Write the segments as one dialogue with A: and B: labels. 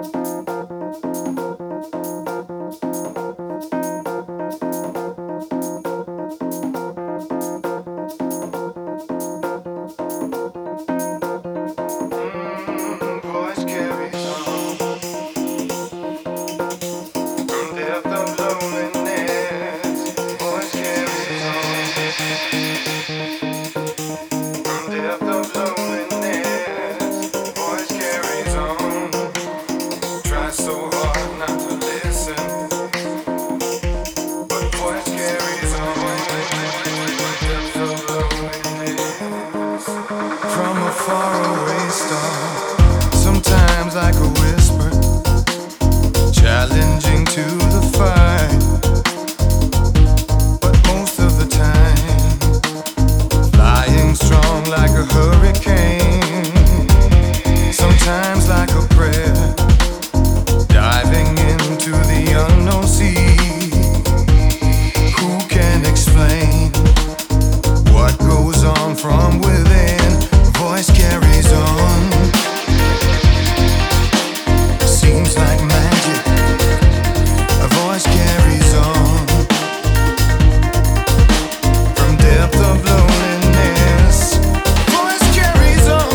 A: Voice carries on from depth of loneliness. Voice carries on from depth of loneliness. Voice carries on. Try so hard not to listen, but voice carries on. Depth of loneliness. From a faraway star, sometimes like a whisper, challenging to the fight. But most of the time, flying strong like a hurricane. Sometimes like a prayer, diving into the unknown sea. Who can explain what goes on from within? Voice carries on. Seems like magic. A voice carries on from depth of loneliness. Voice carries on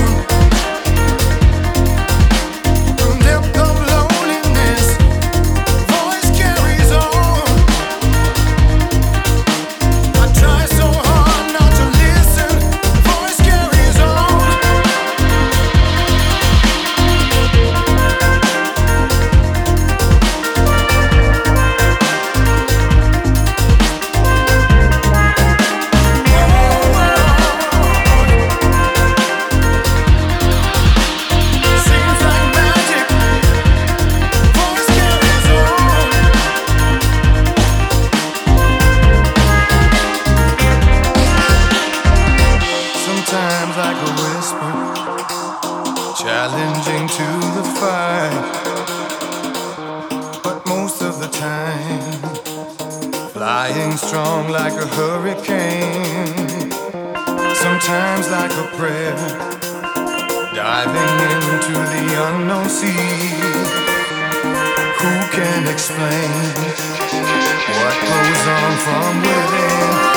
A: from depth of loneliness. Voice carries on. I try so hard not to listen. Voice carries on. Seems like magic. Voice carries on. Sometimes like a whisper, challenging to the fight. But most of the time, flying strong like a hurricane. Sometimes like a prayer, diving into the unknown sea. Who can explain what goes on from within?